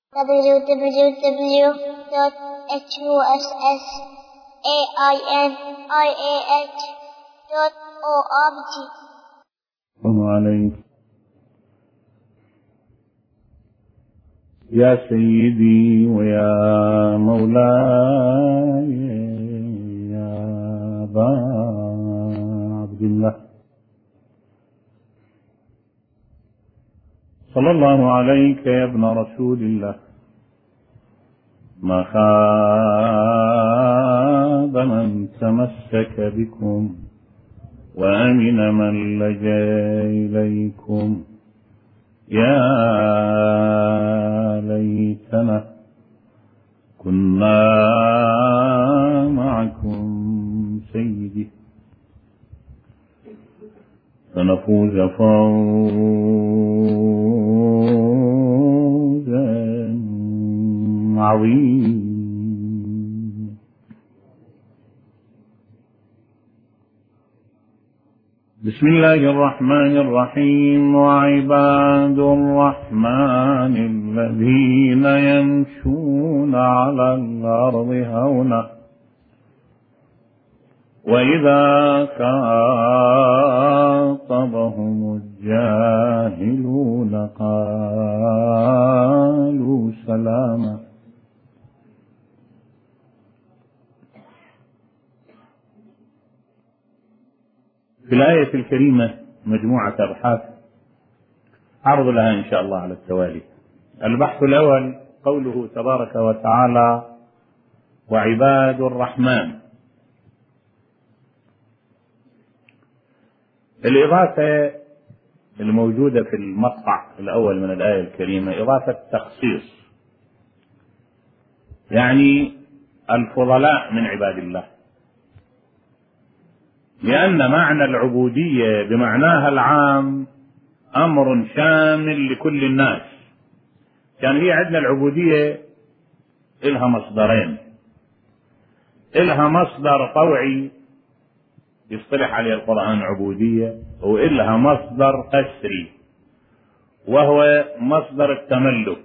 www.hussainih.org. السلام عليك يا سيدي ويا مولاي يا أبا عبد الله، صلى الله عليك يا ابن رسول الله. ما خاب من تمسك بكم وأمن من لجأ إليكم. يا ليتنا كنا معكم سيدي فنفوز فوزا عظيما. بسم الله الرحمن الرحيم. وعباد الرحمن الذين يمشون على الأرض هونا وإذا خاطبهم الجاهلون قالوا سلاما. في الآية الكريمة مجموعة أبحاث أعرض لها إن شاء الله على التوالي. البحث الأول قوله تبارك وتعالى وعباد الرحمن. الإضافة الموجودة في المقطع الأول من الآية الكريمة إضافة تخصيص، يعني الفضلاء من عباد الله، لأن معنى العبودية بمعناها العام أمر شامل لكل الناس. كان هي عندنا العبودية إلها مصدرين، إلها مصدر طوعي يصطلح عليه القرآن عبودية، وإلها مصدر قسري وهو مصدر التملك.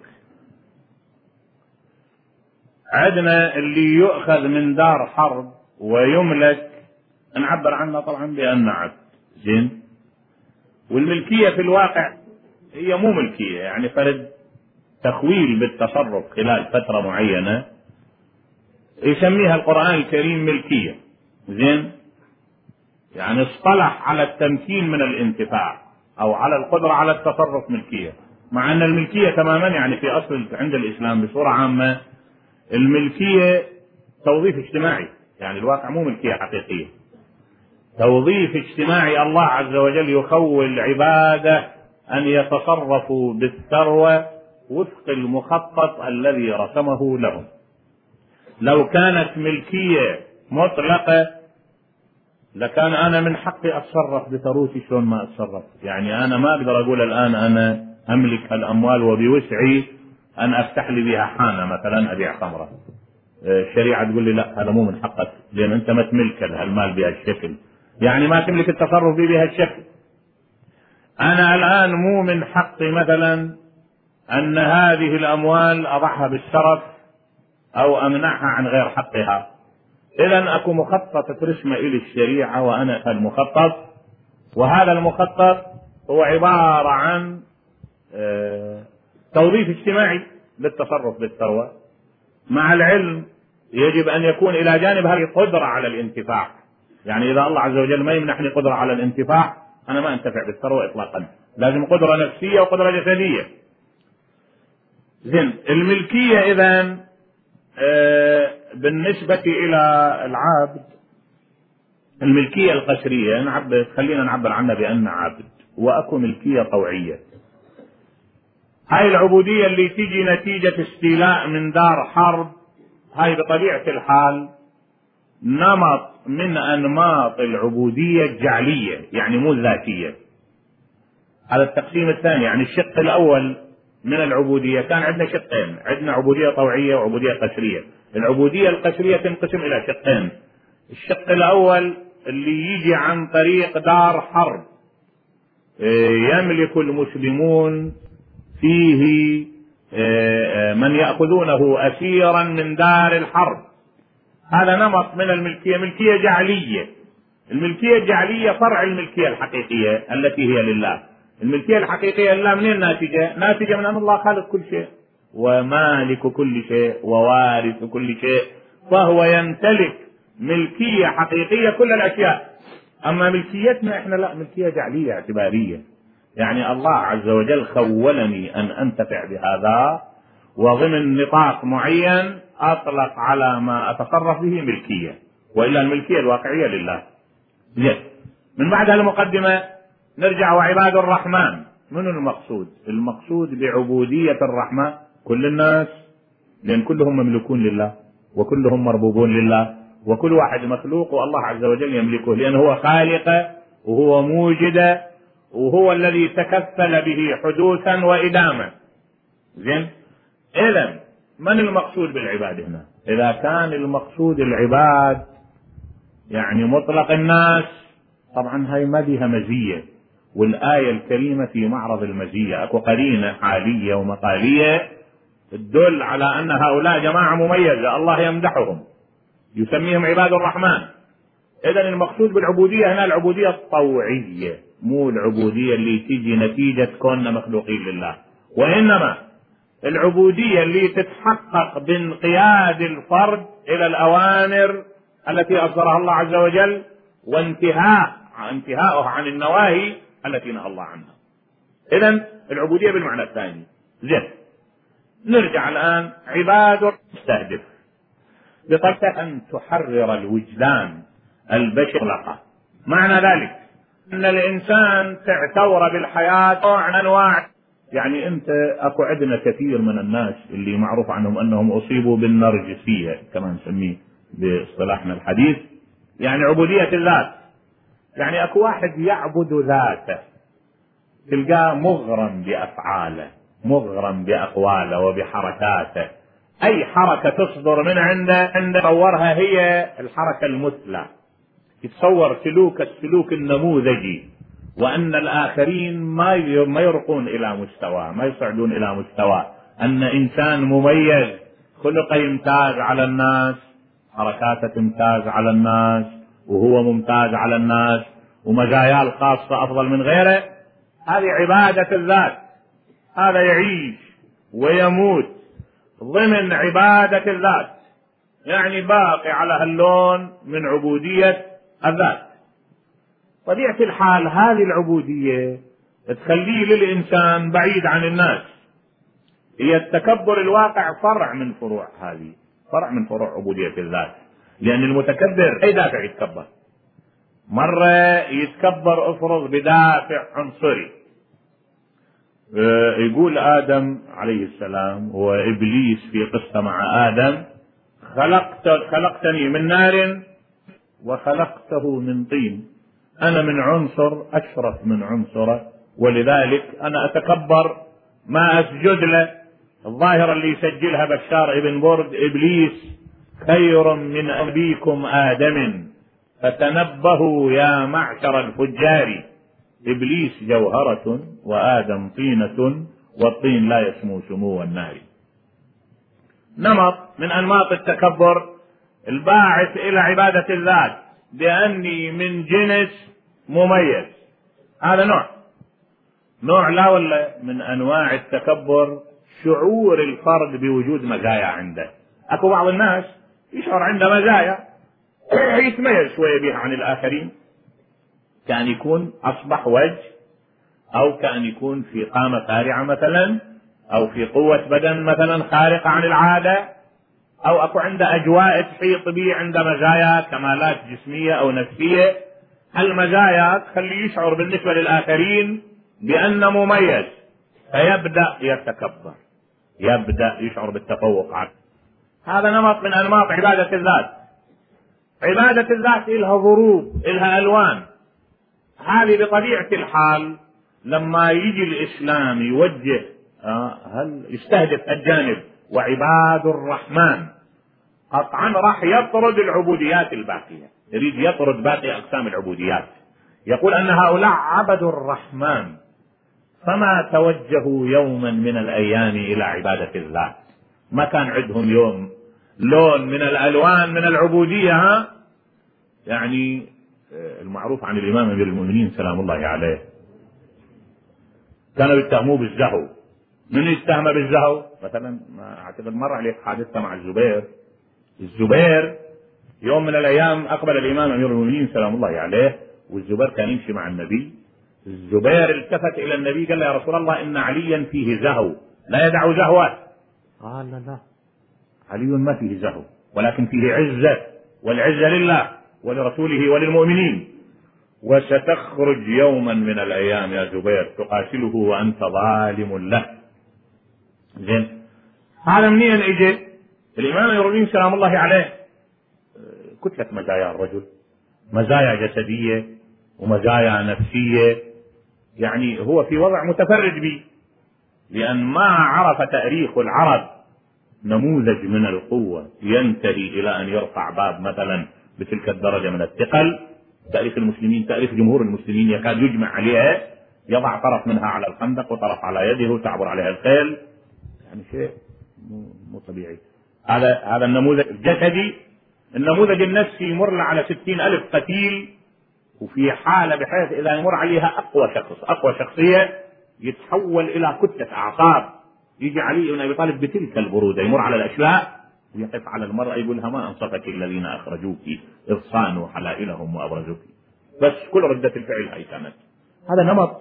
عندنا اللي يؤخذ من دار حرب ويملك نعبر عنها طبعا بأن عبد زين، والملكية في الواقع هي مو ملكية، يعني فرد تخويل بالتصرف خلال فترة معينة يسميها القرآن الكريم ملكية زين، يعني اصطلح على التمكين من الانتفاع أو على القدرة على التصرف ملكية، مع أن الملكية تماما يعني في أصل عند الإسلام بصورة عامة الملكية توظيف اجتماعي، يعني الواقع مو ملكية حقيقية، توظيف اجتماعي. الله عز وجل يخول عباده أن يتصرفوا بالثروة وفق المخطط الذي رسمه لهم. لو كانت ملكية مطلقة لكان أنا من حقي أتصرف بثروتي شلون ما أتصرف، يعني أنا ما أقدر أقول الآن أنا أملك الأموال وبوسعي أن أفتح لي بها حانة مثلا أبيع خمرة. الشريعة تقول لي لا، هذا مو من حقك، لأن أنت ما تملك المال بهالشكل، يعني ما تملك التصرف بهالشكل. أنا الآن مو من حقي مثلا أن هذه الأموال أضعها بالسرف أو أمنعها عن غير حقها. إذن أكو مخطط ترسمه إلي الشريعة وأنا المخطط، وهذا المخطط هو عبارة عن توظيف اجتماعي للتصرف بالثروة. مع العلم يجب أن يكون إلى جانب هذه قدرة على الانتفاع، يعني إذا الله عز وجل ما يمنحني قدرة على الانتفاع أنا ما أنتفع بالثروة إطلاقا، لازم قدرة نفسية وقدرة جسدية. زين، الملكية إذن بالنسبة إلى العبد الملكية القسرية خلينا نعبر عنها بأن عبد، وأكو ملكية طوعية. هاي العبودية اللي تيجي نتيجة استيلاء من دار حرب، هاي بطبيعة الحال نمط من أنماط العبودية الجعلية، يعني مو ذاتية. هذا التقسيم الثاني، يعني الشق الأول من العبودية كان عندنا شقين، عندنا عبودية طوعية وعبودية قسرية. العبودية القسرية تنقسم إلى شقين، الشق الأول اللي يجي عن طريق دار حرب يملك المسلمون فيه من يأخذونه أسيرا من دار الحرب. هذا نمط من الملكية، ملكية جعلية. الملكية الجعلية فرع الملكية الحقيقية التي هي لله. الملكية الحقيقية لله منين ناتجة؟ ناتجة من أن الله خالق كل شيء ومالك كل شيء ووارث كل شيء، فهو يمتلك ملكية حقيقية كل الأشياء. أما ملكيتنا إحنا لا، ملكية جعلية اعتبارية. يعني الله عز وجل خولني أن أنتفع بهذا، وضمن نطاق معين أطلق على ما أتصرف به ملكية، وإلا الملكية الواقعية لله. من بعد المقدمة نرجع وعباد الرحمن. من المقصود؟ المقصود بعبودية الرحمن كل الناس، لأن كلهم مملوكون لله وكلهم مربوبون لله، وكل واحد مخلوق والله عز وجل يملكه، لأنه هو خالقه وهو موجده وهو الذي تكفل به حدوثا وإدامة. زين؟ إذن من المقصود بالعباد هنا؟ إذا كان المقصود العباد يعني مطلق الناس، طبعا هاي ما بها مزية، والآية الكريمة في معرض المزية. أكو قرينة حالية ومقالية تدل على أن هؤلاء جماعة مميزة الله يمدحهم يسميهم عباد الرحمن. إذن المقصود بالعبودية هنا العبودية الطوعية، مو العبودية اللي تيجي نتيجة كوننا مخلوقين لله، وإنما العبودية اللي تتحقق بانقياد الفرد إلى الأوامر التي أصدرها الله عز وجل، وانتهاؤه عن النواهي التي نهى الله عنها. إذن العبودية بالمعنى الثاني. زين، نرجع الآن. عباد مستهدف بطريقة أن تحرر الوجدان البشري. معنى ذلك أن الإنسان تعتور بالحياة عن أنواع. يعني أنت أكو عندنا كثير من الناس اللي معروف عنهم أنهم أصيبوا بالنرجسية كما نسميه باصطلاحنا الحديث، يعني عبودية الذات. يعني أكو واحد يعبد ذاته، تلقاه مغرم بأفعاله، مغرم بأقواله وبحركاته. أي حركة تصدر من عنده تصورها هي الحركة المثلى، يتصور السلوك النموذجي، وأن الآخرين ما يرقون إلى مستواه، ما يصعدون إلى مستواه، أن إنسان مميز خلق يمتاز على الناس، حركاته تمتاز على الناس، وهو ممتاز على الناس، ومزاياه الخاصة أفضل من غيره. هذه عبادة الذات. هذا يعيش ويموت ضمن عبادة الذات، يعني باقي على هاللون من عبودية الذات. طبيعة الحال هذه العبودية تخليه للإنسان بعيد عن الناس. هي التكبر الواقع فرع من فروع هذه، فرع من فروع عبودية الذات، لأن المتكبر أي دافع يتكبر. مرة يتكبر افرض بدافع عنصري، يقول آدم عليه السلام وإبليس في قصة مع آدم: خلقتني من نار وخلقته من طين، أنا من عنصر أشرف من عنصره، ولذلك أنا أتكبر ما أسجد له. الظاهرة اللي يسجلها بشار ابن برد: إبليس خير من أبيكم آدم فتنبهوا يا معشر الفجار، إبليس جوهرة وآدم طينة والطين لا يسمو سمو النار. نمط من أنماط التكبر الباعث إلى عبادة الذات بأني من جنس مميز. هذا نوع لا ولا من أنواع التكبر شعور الفرد بوجود مزايا عنده. أكو بعض الناس يشعر عنده مزايا يتميز شوية بها عن الآخرين، كان يكون أصبح وجه، أو كان يكون في قامة فارعة مثلا، أو في قوة بدن مثلا خارقة عن العادة، أو أكو عنده أجواء تحيط به، عنده مزايا كمالات جسمية أو نفسية. المزايا تخليه يشعر بالنسبة للآخرين بأنه مميز، فيبدأ يتكبر، يبدأ يشعر بالتفوق عنه. هذا نمط من أنماط عبادة الذات. عبادة الذات إلها ضروب، إلها ألوان. هذه بطبيعة الحال لما يجي الإسلام يوجه هل يستهدف الجانب وعباد الرحمن، قطعا راح يطرد العبوديات الباقية، يريد يطرد باقي أقسام العبوديات. يقول أن هؤلاء عبدوا الرحمن فما توجهوا يوما من الأيام إلى عبادة الله. ما كان عندهم يوم لون من الألوان من العبودية. ها يعني المعروف عن الإمام أمير المؤمنين سلام الله عليه كانوا يتهموه بالزهو. من يتهم بالزهو؟ مثلا ما أعتقد مر عليك حادثة مع الزبير يوم من الأيام أقبل الإمام أمير المؤمنين سلام الله عليه، والزبير كان يمشي مع النبي. الزبير التفت إلى النبي قال له: يا رسول الله إن عليا فيه زهو لا يدع زهوه. قال: لا، علي ما فيه زهو ولكن فيه عزة، والعزة لله ولرسوله وللمؤمنين، وستخرج يوما من الأيام يا زبير تقاتله وأنت ظالم له. زين، هذا منين اجى؟ الإمام أمير المؤمنين سلام الله عليه كتلة مزايا الرجل، مزايا جسدية ومزايا نفسية، يعني هو في وضع متفرد به، لأن ما عرف تاريخ العرب نموذج من القوة ينتهي إلى أن يرفع باب مثلا بتلك الدرجة من الثقل. تاريخ المسلمين، تاريخ جمهور المسلمين يكاد يجمع عليها، يضع طرف منها على الخندق وطرف على يده تعبر عليها الخيل، يعني شيء مو طبيعي. هذا النموذج الجسدي. النموذج النفسي يمر على 60,000 قتيل، وفي حالة بحيث إذا يمر عليها أقوى شخصية يتحول إلى كتلة أعصاب. يجي علي بن أبي طالب بتلك البرودة يمر على الأشلاء ويقف على المرأة يقول لها: ما أنصفك الذين أخرجوك إذ صانوا حلائلهم وأبرزوك. بس كل ردة الفعل هاي كانت. هذا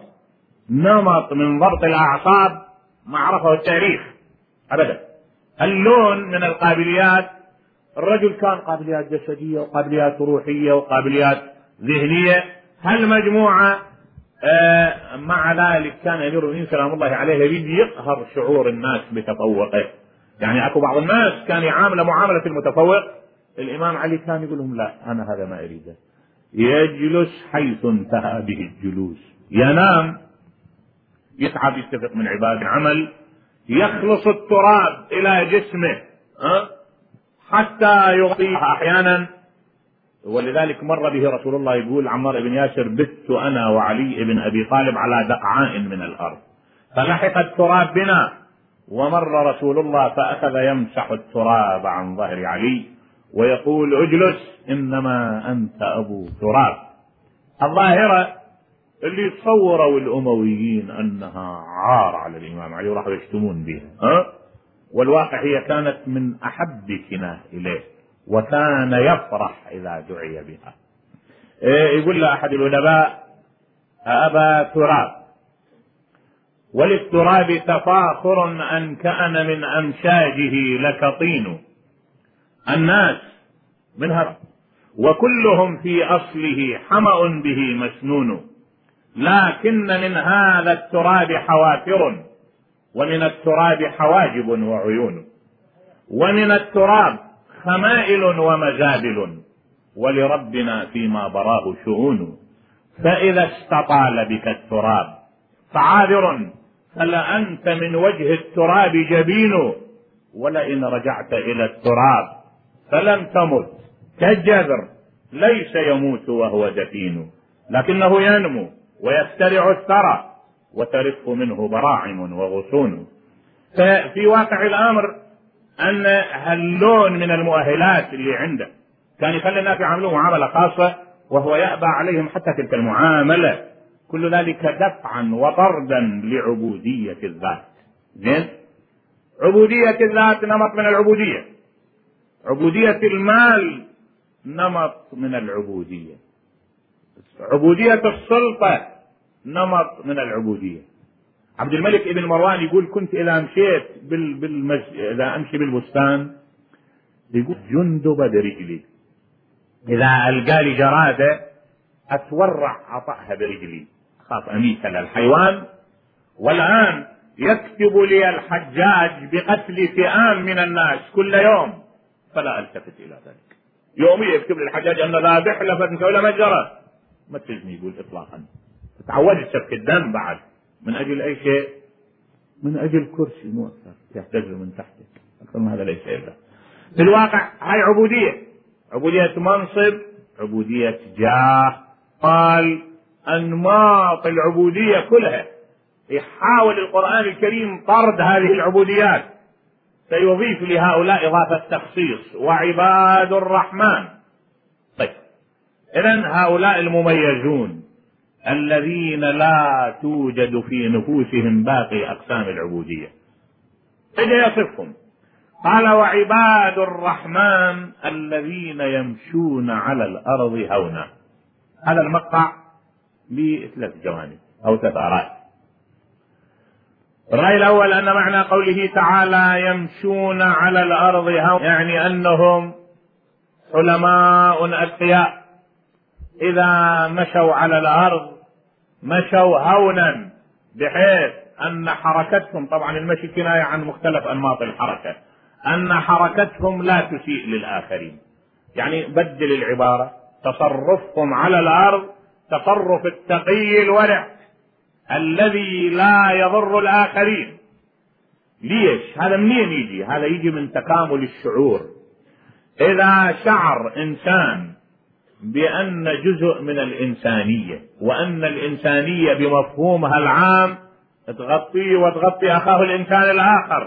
نمط من ضبط الأعصاب ما عرفه التاريخ أبدا. اللون من القابليات، الرجل كان قابليات جسدية وقابليات روحية وقابليات ذهنية، هالمجموعة. مع ذلك كان أمير المؤمنين سلام الله عليه يريد يقهر شعور الناس بتفوقه. يعني أكو بعض الناس كان يعامل معاملة المتفوق. الإمام علي كان يقول لهم: لا، أنا هذا ما أريده. يجلس حيث انتهى به الجلوس، ينام، يتعب، يتفق من عباد عمل، يخلص التراب إلى جسمه حتى يغطيها أحيانا. ولذلك مر به رسول الله يقول عمار بن ياسر: بت أنا وعلي بن أبي طالب على دقعاء من الأرض فلحق التراب بنا، ومر رسول الله فأخذ يمسح التراب عن ظهر علي ويقول: اجلس إنما أنت أبو تراب. الظاهرة اللي يتصوروا الأمويين أنها عار على الإمام علي وراحوا يشتمون بها، والواقع هي كانت من أحب كناه إليه، وكان يفرح إذا دعي بها. يقول له أحد الأدباء: أبا تراب، وللتراب تفاخر أن كأن من أمشاجه لك طين، الناس منها وكلهم في أصله حمأ به مسنون، لكن من هذا التراب حوافر، ومن التراب حواجب وعيون، ومن التراب خمائل ومزابل، ولربنا فيما براه شؤون، فإذا استطال بك التراب فعاذر، فلأنت من وجه التراب جبين، ولئن رجعت إلى التراب فلم تمت كالجذر ليس يموت وهو دفين، لكنه ينمو ويخترع الثرى وترف منه براعم وغصون. ففي واقع الأمر أن هاللون من المؤهلات اللي عنده كان يخلي الناس يعاملوه معاملة خاصة، وهو يأبى عليهم حتى تلك المعاملة، كل ذلك دفعا وطردا لعبودية الذات. زين، عبودية الذات نمط من العبودية، عبودية المال نمط من العبودية، عبودية السلطة نمط من العبودية. عبد الملك ابن مروان يقول: كنت إذا مشيت إذا أمشي بالبستان يقول جندب برجلي، إذا ألقى لي جرادة أتورع أطأها برجلي، خاف أميت للحيوان. والآن يكتب لي الحجاج بقتل فئام من الناس كل يوم فلا ألتفت إلى ذلك. يوميا يكتب لي الحجاج أن ذابح لفت ولا مجرى، ما تجني يقول إطلاقا. تعودت سفك الدم بعد من أجل أي شيء، من أجل كرسي مو أكثر يحتاج من تحتك، أكثر من هذا ليس إلا. في الواقع هاي عبودية، عبودية منصب، عبودية جاه. قال أنماط العبودية كلها يحاول القرآن الكريم طرد هذه العبوديات، سيضيف لهؤلاء إضافة تخصيص وعباد الرحمن. طيب إذن هؤلاء المميزون الذين لا توجد في نفوسهم باقي أقسام العبودية، إذا يصفهم قال وعباد الرحمن الذين يمشون على الأرض هونا. هذا المقطع بثلاث جوانب أو ثلاث آراء. الرأي الأول أن معنى قوله تعالى يمشون على الأرض هونا يعني أنهم علماء أتقياء، إذا مشوا على الأرض مشوا هونا، بحيث أن حركتهم، طبعا المشي كناية عن مختلف أنماط الحركة، أن حركتهم لا تسيء للآخرين. يعني بدل العبارة، تصرفهم على الأرض تصرف التقي الورع الذي لا يضر الآخرين. ليش؟ هذا منين يجي؟ هذا يجي من تكامل الشعور. إذا شعر إنسان بأن جزء من الإنسانية وأن الإنسانية بمفهومها العام تغطيه وتغطي أخاه الإنسان الآخر،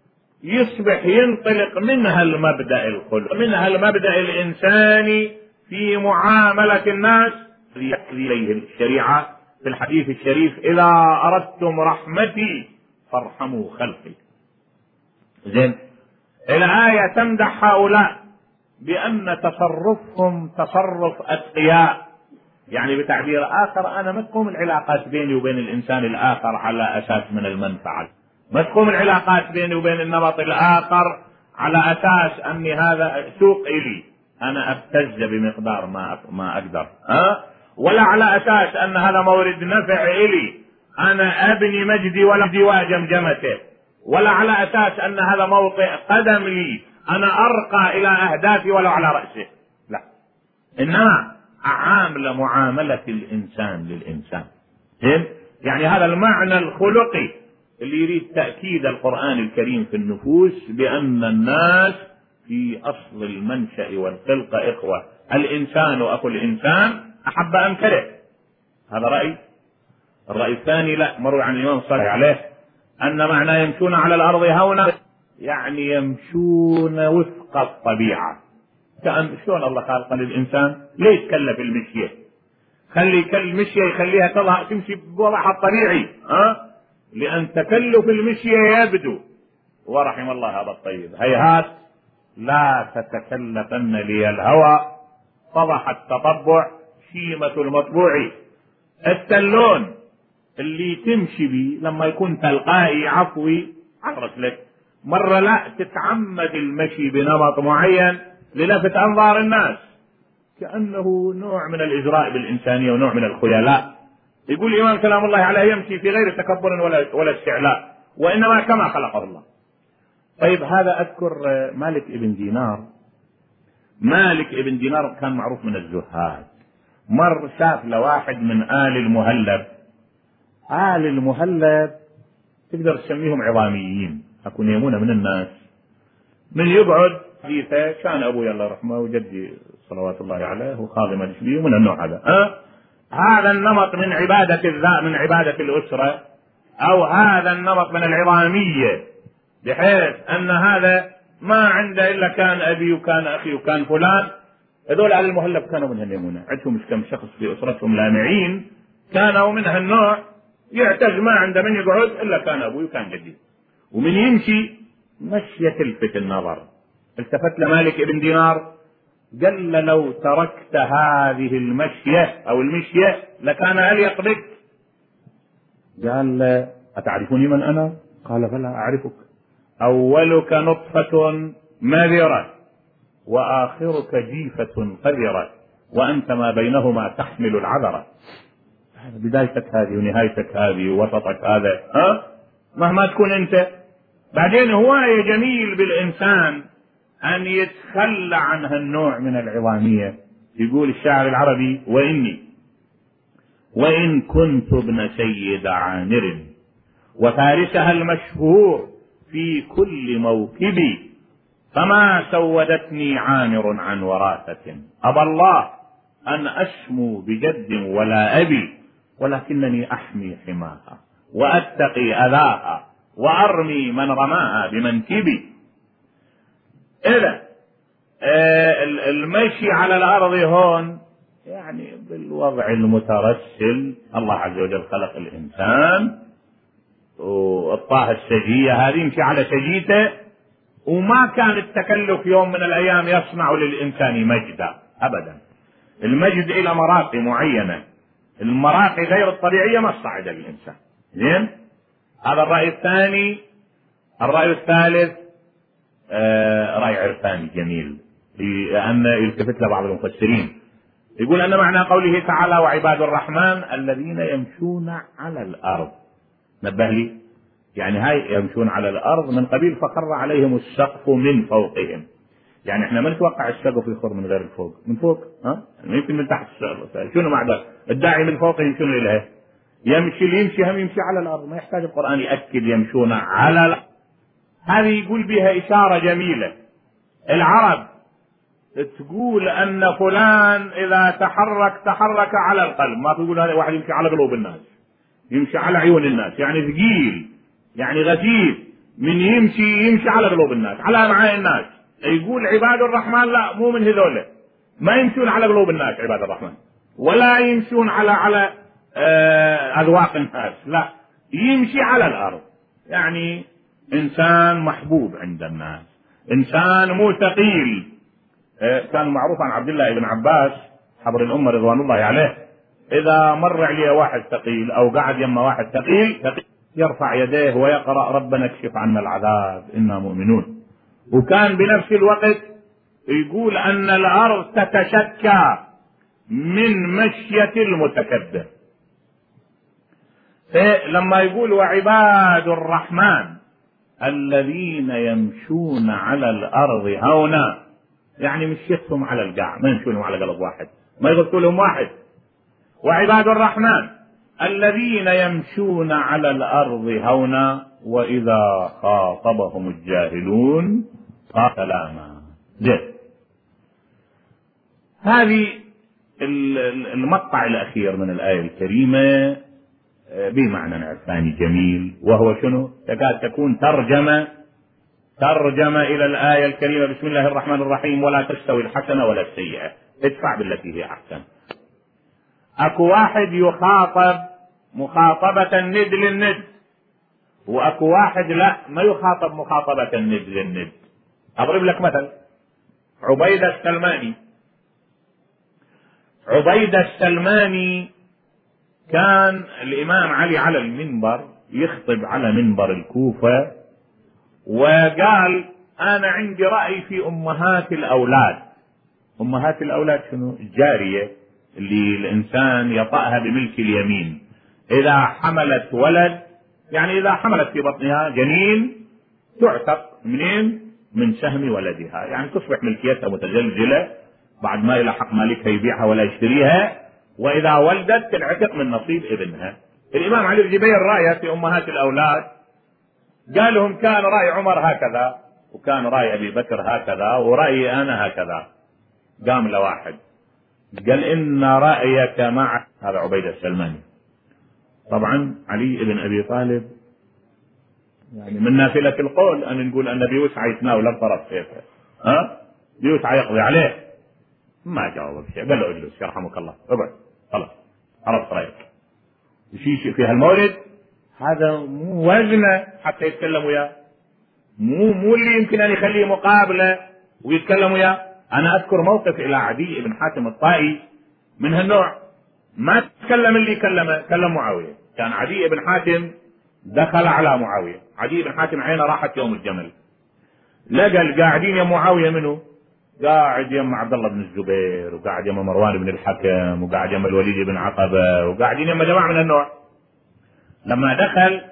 يصبح ينطلق منها المبدأ الخلق، منها المبدأ الإنساني في معاملة الناس. إليه الشريعة في الحديث الشريف إذا أردتم رحمتي فارحموا خلقي. زين، الآية تمدح هؤلاء بأن تصرفهم تصرف أتقياء. يعني بتعبير آخر، أنا ما تقوم العلاقات بيني وبين الإنسان الآخر على أساس من المنفعة، ما تقوم العلاقات بيني وبين النمط الآخر على أساس أني هذا سوق إلي أنا أبتز بمقدار ما أقدر، ولا على أساس أن هذا مورد نفع إلي أنا أبني مجدي وجمجمته، ولا على أساس أن هذا موطئ قدم لي أنا أرقى إلى أهدافي ولو على رأسه. لا، إنما عامل معاملة الإنسان للإنسان. يعني هذا المعنى الخلقي اللي يريد تأكيد القرآن الكريم في النفوس، بأن الناس في أصل المنشأ والخلقة إخوة، الإنسان أخو الإنسان أحب أم كره. هذا رأي. الرأي الثاني لا، مروي عن الإمام صلى الله عليه أن معنى يمشون على الأرض هونا يعني يمشون وفق الطبيعة. كأن شلون الله خالق للإنسان ليش كلف المشية؟ خلي المشية يخليها تظهر تمشي بوضعها الطبيعي، لأن تكلف المشية يبدو، ورحم الله هذا الطيب، هيهات لا تتكلفن لي الهوى فضح التطبع شيمة المطبوع. التلون اللي تمشي بي لما يكون تلقائي عفوي عرف لك، مرة لا تتعمد المشي بنمط معين للفت أنظار الناس، كأنه نوع من الإجراء بالإنسانية ونوع من الخيلاء. يقول الإمام سلام الله عليه يمشي في غير تكبر ولا استعلاء، وإنما كما خلقه الله. طيب هذا أذكر مالك ابن دينار. مالك ابن دينار كان معروف من الزهاد. مر شاف لواحد من آل المهلب. آل المهلب تقدر تسميهم عظاميين، أكون يمون من الناس. من يقعد حديثه كان أبوي الله يرحمه وجدي صلوات الله عليه وخادم الشبيه من النوع هذا. هذا النمط من عبادة الذات، من عبادة الأسرة، أو هذا النمط من العظامية، بحيث أن هذا ما عنده إلا كان أبي وكان أخي وكان فلان. هذول على المهلب كانوا من هالنمونة، عندهم مش كم شخص في أسرتهم لامعين كانوا من هالنوع، يعتز ما عنده من يقعد إلا كان أبوي وكان جدي. ومن يمشي مشية تلفت النظر. التفت لمالك ابن دينار قال له لو تركت هذه المشية أو المشية لكان أليق بك. قال له أتعرفني من أنا؟ قال فلا أعرفك، أولك نطفة مذرة وآخرك جيفة قذرة وأنت ما بينهما تحمل العذرة. بدايتك هذه ونهايتك هذه ووسطك هذا، مهما تكون أنت. بعدين هواية جميل بالإنسان أن يتخلى عن هالنوع من العظامية. يقول الشاعر العربي وإن كنت ابن سيد عامر وفارسها المشهور في كل موكبي فما سودتني عامر عن وراثة أبى الله أن أسمو بجد ولا أبي ولكنني أحمي حماها وأتقي أذاها وأرمي من رماها بمنكبي إذا المشي على الأرض هون يعني بالوضع المترسل. الله عز وجل خلق الإنسان والطاه السجية هذه يمشي على سجيته، وما كان التكلف يوم من الأيام يصنع للإنسان مجدا أبدا. المجد إلى مراقي معينة، المراقي غير الطبيعية ما تصعد للإنسان. زين، هذا الرأي الثاني. الرأي الثالث رأي عرفاني جميل، لأن يلتفت له بعض المفسرين، يقول أن معنى قوله تعالى وعباد الرحمن الذين يمشون على الأرض، نبه لي، يعني هاي يمشون على الأرض من قبيل فخر عليهم السقف من فوقهم. يعني احنا ما نتوقع السقف يخر من غير الفوق، من فوق يعني يمكن من تحت السقف. شنو معنى الداعي من فوقهم شنو إليه؟ يمشي اللي يمشي هم يمشي على الأرض، ما يحتاج القرآن يأكد يمشون على الأرض. هذه يقول بها إشارة جميلة. العرب تقول أن فلان إذا تحرك على القلب، ما تقول هذا واحد يمشي على قلوب الناس، يمشي على عيون الناس، يعني ثقيل يعني غثيث، من يمشي على قلوب الناس، على معاي الناس. يقول عباد الرحمن لا، مو من هذول، ما يمشون على قلوب الناس عباد الرحمن، ولا يمشون على أذواق الناس، لا، يمشي على الأرض. يعني إنسان محبوب عند الناس، إنسان مو ثقيل. كان معروف عن عبد الله بن عباس حبر الأمة رضوان الله عليه، إذا مر عليه واحد ثقيل أو قعد يما واحد ثقيل يرفع يديه ويقرأ ربنا اكشف عنا العذاب إنا مؤمنون. وكان بنفس الوقت يقول أن الأرض تتشكى من مشية المتكبر. لما يقول وعباد الرحمن الذين يمشون على الأرض هونا، يعني مشيتهم على القاع، ما يمشونهم على قلب واحد، ما يغطوا لهم واحد. وعباد الرحمن الذين يمشون على الأرض هونا وإذا خاطبهم الجاهلون قالوا سلاما. هذه المقطع الأخير من الآية الكريمة بمعنى عرفاني جميل، وهو شنو؟ تكاد تكون ترجمة إلى الآية الكريمة بسم الله الرحمن الرحيم ولا تستوي الحسنة ولا السيئة، ادفع بالتي هي أحسن. أكو واحد يخاطب مخاطبة الند للند، وأكو واحد لا، ما يخاطب مخاطبة الند للند. أضرب لك مثل، عبيدة السلماني كان الإمام علي على المنبر يخطب على منبر الكوفة، وقال أنا عندي رأي في أمهات الأولاد. أمهات الأولاد شنو؟ الجارية اللي الإنسان يطأها بملك اليمين، إذا حملت ولد، يعني إذا حملت في بطنها جنين تعتق منين؟ من سهم ولدها، يعني تصبح ملكيتها متزلزلة بعد ما يلحق مالكها يبيعها ولا يشتريها، وإذا ولدت تنعتق من نصيب ابنها. الإمام علي الجبير رأيه في أمهات الأولاد، قال لهم كان رأي عمر هكذا، وكان رأي أبي بكر هكذا، ورأيي أنا هكذا. قام له واحد قال إن رأيك مع هذا عبيدة السلماني. طبعا علي بن أبي طالب يعني من نافلة القول أن نقول أن بيوسع يتناول بطرف سيفه، بيوسع يقضي عليه. ما جاوب بشيء، قال له اجلس يرحمك الله، اقعد خلاص عرفت رأيك. شيء في هالمورد هذا مو وزنه حتى يتكلم وياه، مو اللي يمكن أن يخليه مقابلة ويتكلم وياه. أنا أذكر موقف إلى عدي بن حاتم الطائي من هالنوع، ما تكلم اللي كلم معاوية. كان عدي بن حاتم دخل على معاوية، عدي بن حاتم عينه راحت يوم الجمل، لقى القاعدين يا معاوية منه؟ قاعد يم عبد الله بن الزبير، وقاعد يم مروان بن الحكم، وقاعد يم الوليد بن عقبة، وقاعدين يم جماعة من النوع. لما دخل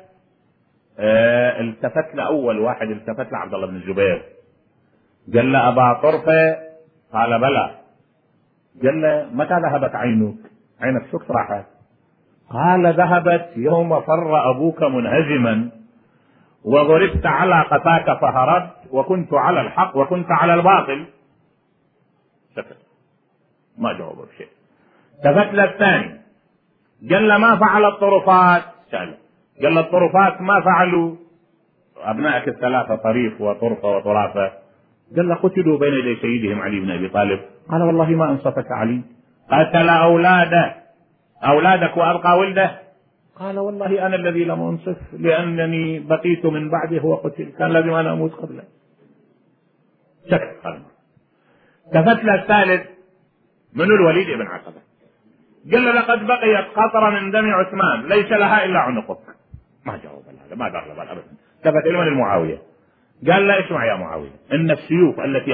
التفت له أول واحد، التفت له عبد الله بن الزبير، قال له أبا طرفة؟ قال بلى. قال له متى ذهبت عينك؟ عينك شو راحت؟ قال ذهبت يوم فر أبوك منهزما وضربت على قفاك فهربت، وكنت على الحق وكنت على الباطل. سكت ما جاوب بشيء. التفت له الثاني قال له ما فعل الطرفات؟ سأله. قال له الطرفات ما فعلوا؟ أبنائك الثلاثة طريف وطرفة وطرافة. قال له قتلوا بين يدي سيدهم علي بن أبي طالب. قال والله ما أنصفك علي، قتل أولادك وأبقى ولده. قال والله أنا الذي لم أنصف لأنني بقيت من بعده وقتل، كان لازم أنا أموت قبله. سكت. تفت له الثالث من الوليد بن عتبة، قال له لقد بقيت قطرة من دم عثمان ليس لها إلا عنقك. ما جاوب هذا، ما دار له أبدا. تفت إلى من المعاوية، قال له اسمع يا معاوية، إن السيوف التي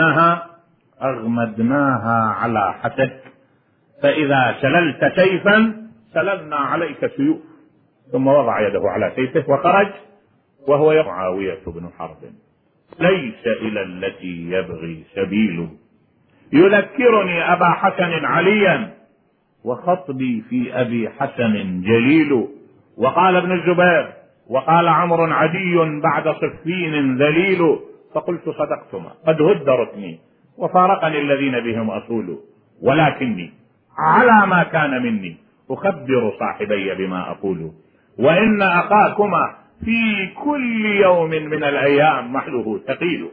أغمدناها على حسك، فإذا سللت سيفا سللنا عليك سيوف. ثم وضع يده على سيفه وخرج وهو معاوية بن حرب. ليس إلى التي يبغي سبيل، يذكرني أبا حسن عليا، وخطبي في أبي حسن جليل. وقال ابن الزبير وقال عمرو عدي بعد صفين ذليل، فقلت صدقتما قد هد ركني وفارقني الذين بهم أصول، ولكني على ما كان مني أخبر صاحبي بما أقول، وإن أخاكما في كل يوم من الأيام محله ثقيل.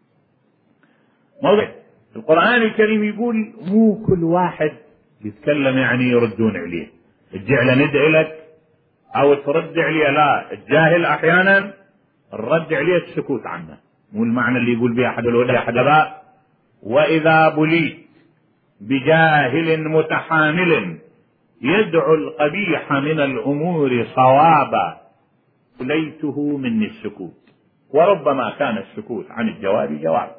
موضع القرآن الكريم يقول مو كل واحد يتكلم يعني يردون عليه، الجعل ندعي لك أو ترد عليه، لا، الجاهل أحيانا الرد عليه السكوت عنه، مو المعنى اللي يقول به أحد الهدى أحد الآباء. وإذا بليت بجاهل متحامل يدعو القبيح من الأمور صوابا، ليته مني السكوت، وربما كان السكوت عن الجواب جواب.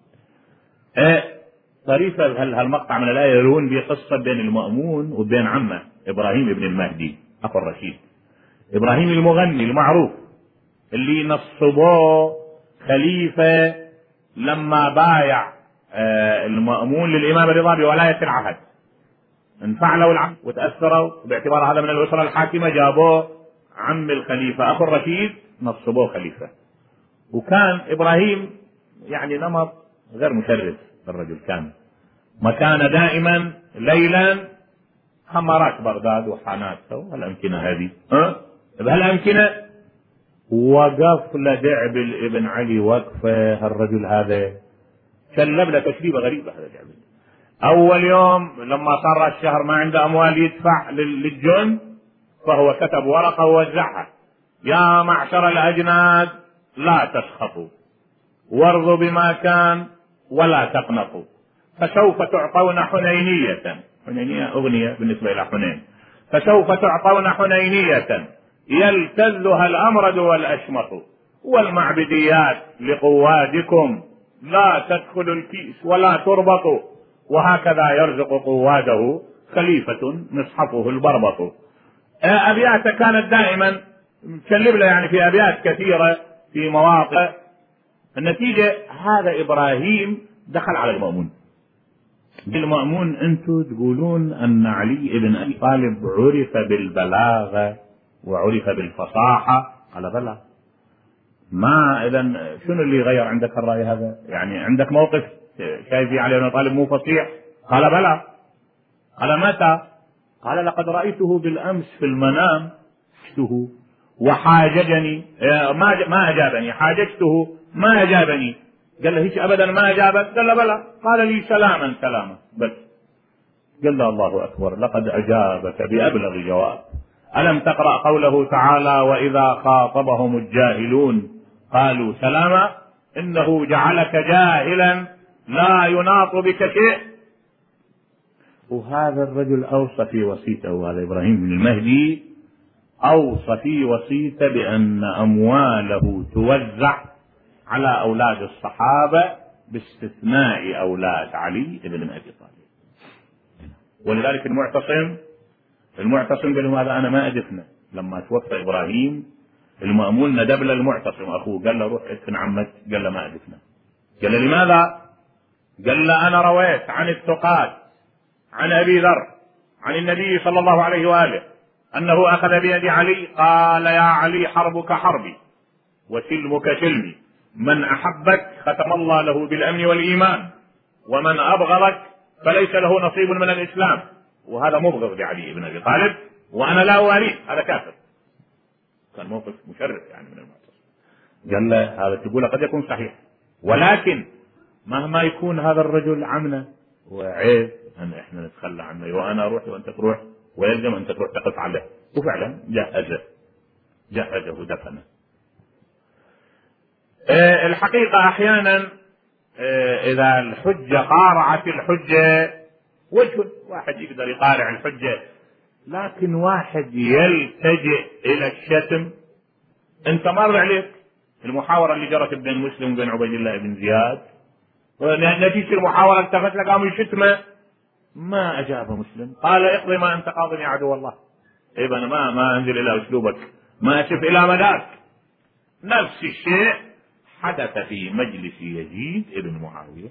طريفة هالمقطع من الآية يروون بقصة بين المأمون وبين عمه إبراهيم بن المهدي أخو الرشيد، إبراهيم المغني المعروف اللي نصبوه خليفة لما بايع المأمون للإمام الرضا بولاية العهد، انفعلوا العهد وتأثروا، باعتبار هذا من الأسرة الحاكمة جابوه عم الخليفة أخو الرشيد نصبوه خليفة. وكان إبراهيم يعني نمط غير مشرف، الرجل كان مكان دائما ليلا حمارات بغداد وحانات والأمكنة هذه بهالأمكنة، وقف لدعب ابن علي وقفه. الرجل هذا شلب له تشريبه غريبة. هذا دعب أول يوم لما صار الشهر ما عنده أموال يدفع للجند، فهو كتب ورقة ووزعها: يا معشر الأجناد لا تسخطوا وارضوا بما كان ولا تقنطوا، فسوف تعطون حنينية. حنينية أغنية بالنسبة إلى حنين. فسوف تعطون حنينية يلتذها الأمرد والأشمط، والمعبديات لقوادكم لا تدخلوا الكيس ولا تربطوا، وهكذا يرزق قواده خليفة مصحفه البربط. أبيات كانت دائما مكلب له يعني في أبيات كثيرة في مواقع. النتيجة هذا إبراهيم دخل على المأمون. المأمون أنتم تقولون أن علي بن أبي طالب عرف بالبلاغة وعرف بالفصاحة. قال بلى. ما إذا شنو اللي غير عندك الرأي هذا؟ يعني عندك موقف شايف علي بن طالب مو فصيح؟ قال بلى. قال متى؟ قال لقد رأيته بالأمس في المنام وحاججني ما أجابني، حاججته ما أجابني. قال له هيك أبدا ما أجابك؟ قال له بلى. قال لي سلاما سلاما بس. قال له الله أكبر، لقد أجابك بأبلغ جواب. ألم تقرأ قوله تعالى: وإذا خاطبهم الجاهلون قالوا سلاما، إنه جعلك جاهلا لا يناط بك شيء. وهذا الرجل أوصى في وصيته، هذا إبراهيم بن المهدي أوصى في وصيته بأن أمواله توزع على أولاد الصحابة باستثناء أولاد علي بن أبي طالب. ولذلك المعتصم قال له هذا أنا ما أدفنه. لما توفى إبراهيم المأمون ندب له المعتصم أخوه، قال له روح ادفن عمك. قال له ما أدفنه. قال له لماذا؟ قال له أنا رويت عن الثقات عن أبي ذر عن النبي صلى الله عليه وآله أنه أخذ بيد علي قال: يا علي حربك حربي وسلمك سلمي، من أحبك ختم الله له بالأمن والإيمان، ومن أبغضك فليس له نصيب من الإسلام. وهذا مبغض لعلي بن أبي طالب وأنا لا أواليه، هذا كافر. كان موقف مشرف يعني من المعتصم. قال له هذا تقول قد يكون صحيح، ولكن مهما يكون هذا الرجل عمنا وعيب أن إحنا نتخلى عنه، وأنا أروح وأنت تروح، ويلزم أنت تروح تقف عليه. وفعلا جهزه ودفنه. الحقيقة أحيانا إذا الحجة قارعت الحجة، وجه واحد يقدر يقارع الحجة، لكن واحد يلتجئ إلى الشتم. أنت مر عليك المحاورة اللي جرت بين مسلم وبين عبيد الله بن زياد، نتيجة المحاورة التفت لك قاموا يشتمه، ما أجاب مسلم، قال اقضي ما أنت قاض يا عدو الله. إيه أنا ما أنزل إلى أسلوبك، ما أشف إلى مداك. نفس الشيء حدث في مجلس يزيد ابن معاوية.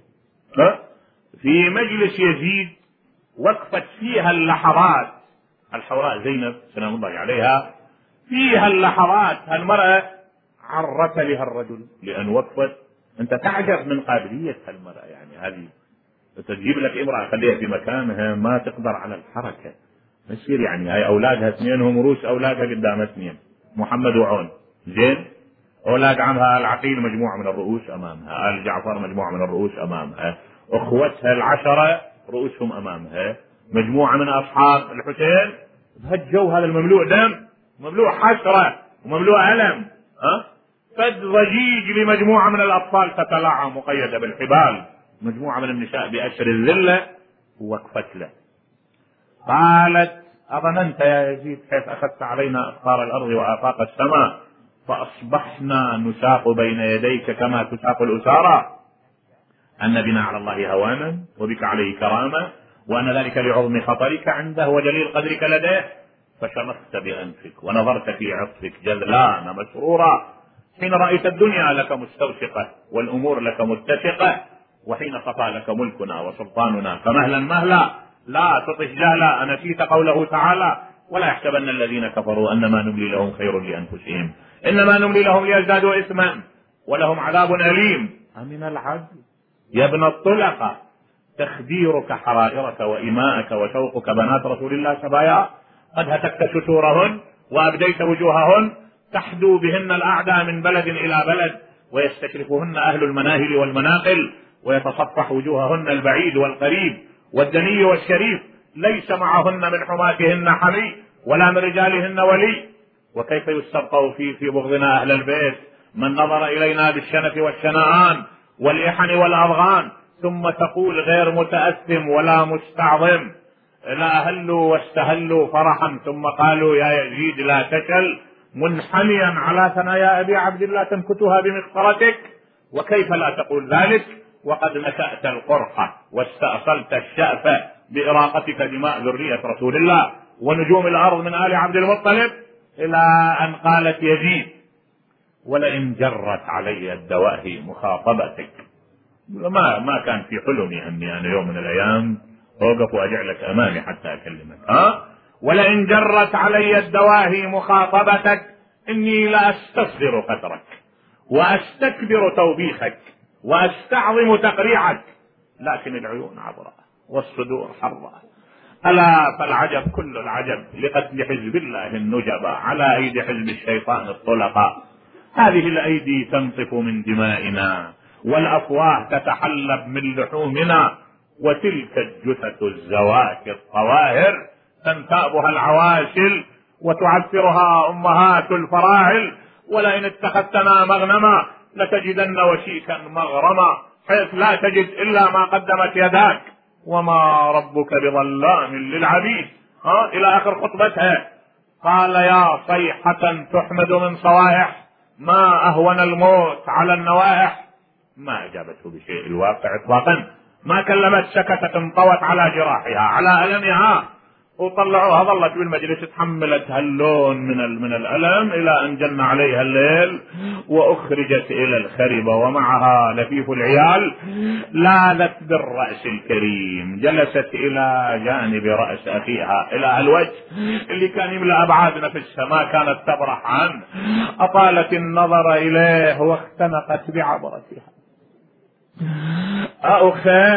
في مجلس يزيد وقفت فيها اللحظات الحوراء زينب سلام الله عليها، فيها اللحظات المرأة عرت لها الرجل لأن وقفت. أنت تعجب من قابلية المرأة، يعني هذه تجيب لك امرأة خليها في مكانها ما تقدر على الحركة، يصير يعني هاي أولادها اثنينهم رؤوس أولادها قدام اثنين، محمد وعون، زين، أولاد عمها العقيل مجموعة من الرؤوس أمامها، آل جعفر مجموعة من الرؤوس أمامها، أخوتها العشرة رؤوسهم أمامها، مجموعة من أصحاب الحسين. بهالجو هذا المملوء دم، مملوء حسرة ومملوء ألم، فد ضجيج لمجموعة من الأطفال تتلاعى مقيدة بالحبال، مجموعة من النساء بأسر الذلة، ووقفت له قالت أظننت يا يزيد كيف أخذت علينا أقطار الأرض وآفاق السماء، فأصبحنا نساق بين يديك كما تساق الأسارى، أن بنا على الله هوانا وبك عليه كرامة، وأن ذلك لعظم خطرك عنده وجليل قدرك لديه، فشمخت بأنفك ونظرت في عطفك جذلان مسرورا، حين رأيت الدنيا لك مستوثقة والأمور لك متسقة، وحين صفى لك ملكنا وسلطاننا فمهلا مهلا لا تطش جهلا، أنسيت قوله تعالى ولا يحسبن الذين كفروا أنما نملي لهم خير لأنفسهم إنما نملي لهم ليزدادوا إثما ولهم عذاب أليم. أمن العدل يا ابن الطلقة تخديرك حرائرك وإماءك وشوقك بنات رسول الله سبايا، قد هتكت ستورهن وأبديت وجوههن، تحدو بهن الأعداء من بلد إلى بلد، ويستشرفهن أهل المناهل والمناقل، ويتصفح وجوههن البعيد والقريب والدني والشريف، ليس معهن من حماتهن حمي ولا من رجالهن ولي. وكيف يستبقى في بغضنا أهل البيت من نظر إلينا بالشنف والشنآن والإحن والأضغان، ثم تقول غير متأثم ولا مستعظم، لا أهلوا واستهلوا فرحا ثم قالوا يا يزيد لا تشل، منحنيا على ثنايا أبي عبد الله تنكتها بمسطرتك. وكيف لا تقول ذلك وقد نشأت القرحة واستأصلت الشأف بإراقتك دماء ذرية رسول الله ونجوم الأرض من آل عبد المطلب، إلى أن قالت يزيد ولئن جرت علي الدواهي مخاطبتك. ما كان في حلمي أني أنا يوم من الأيام أوقف وأجعلك أمامي حتى أكلمك، ولئن جرت علي الدواهي مخاطبتك إني لأستصغر قدرك وأستكبر توبيخك وأستعظم تقريعك، لكن العيون عبرة والصدور حرة. ألا فالعجب كل العجب لقتل حزب الله النجبة على أيدي حزب الشيطان الطلقاء. هذه الأيدي تنطف من دمائنا والأفواه تتحلب من لحومنا، وتلك الجثث الزواكي الطواهر تنتابها العواشل وتعثرها أمهات الفراعل. ولئن اتخذتنا مغنما لتجدن وشيكا مغرما، حيث لا تجد إلا ما قدمت يداك وما ربك بظلام للعبيد. إلى آخر خطبتها. قال يا صيحة تحمد من صوائح ما أهون الموت على النوائح. ما أجابته بشيء الواقع إطلاقا، ما كلمت، سكتت، انطوت على جراحها على ألمها، وطلعوها ظلت بالمجلس تحملت هاللون من الألم إلى أن جن عليها الليل، وأخرجت إلى الخربة ومعها لفيف العيال. لاذت بالرأس الكريم، جلست إلى جانب رأس أخيها إلى الوجه اللي كان يملأ أبعاد نفسها ما كانت تبرح عنه، أطالت النظر إليه واختنقت بعبرتها. أخي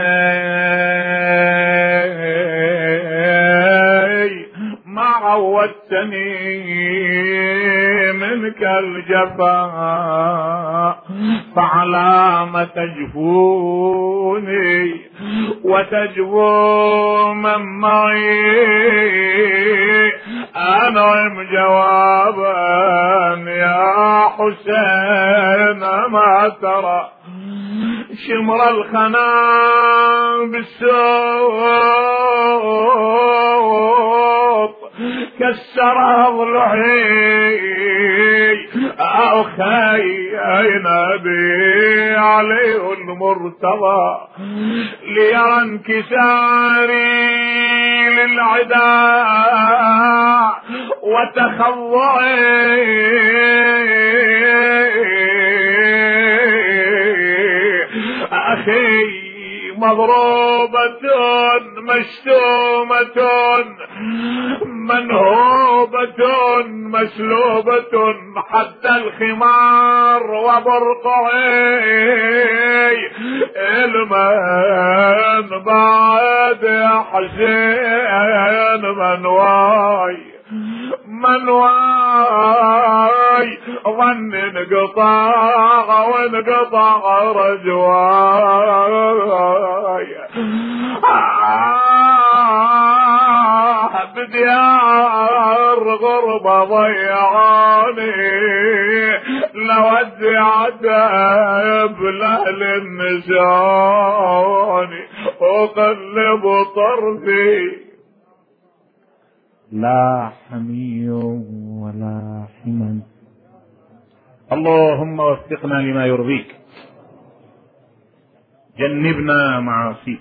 ما عودتني منك الجفاء، فعلامة تجفوني وتجفو من معي أنعم جوابا يا حسين ما ترى شمر الخنا بالسوط كسر ضلعي أخي نبي عليه المرتضى ليرى انكساري للعداء وتخضعي أخي مضروبة مشتومة منهوبة مسلوبة حتى الخمار وبرقعي المن بعد يا حسين منواي ظن انقطاع وانقطع رجواي بديار غربة ضيعاني لودعت بلهل النساني وقلب طرفي لا حمي ولا حمى. اللهم وفقنا لما يرضيك، جنبنا معاصيك،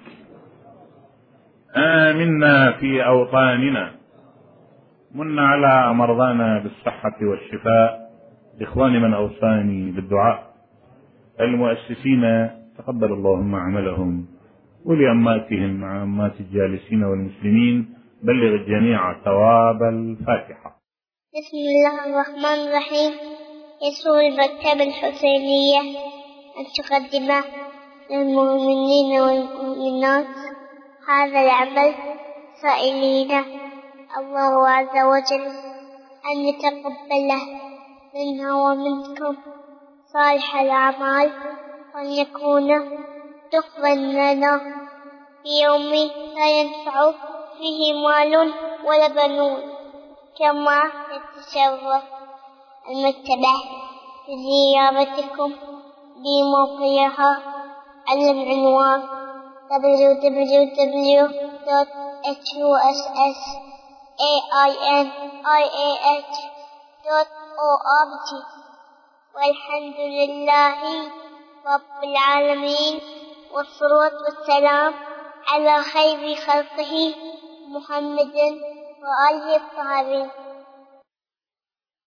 آمنا في أوطاننا، من على مرضانا بالصحة والشفاء، لإخوان من أوصاني بالدعاء، المؤسسين تقبل اللهم عملهم، ولأماتهم مع أمات الجالسين والمسلمين، بلغ الجميع ثواب الفاتحة. بسم الله الرحمن الرحيم. يسر المكتبة الحسينية أن تقدم للمؤمنين والمؤمنات هذا العمل سائلين الله عز وجل أن يتقبله منا ومنكم صالح الأعمال، وأن يكون تقبل لنا في يوم لا ينفع فيه مال ولا بنون. كما يتشرف المكتبة بزيارتكم بموقعها على العنوان www.husainiah.org. والحمد لله رب العالمين، والصلاة والسلام على خير خلقه محمد وآله الطاهرين.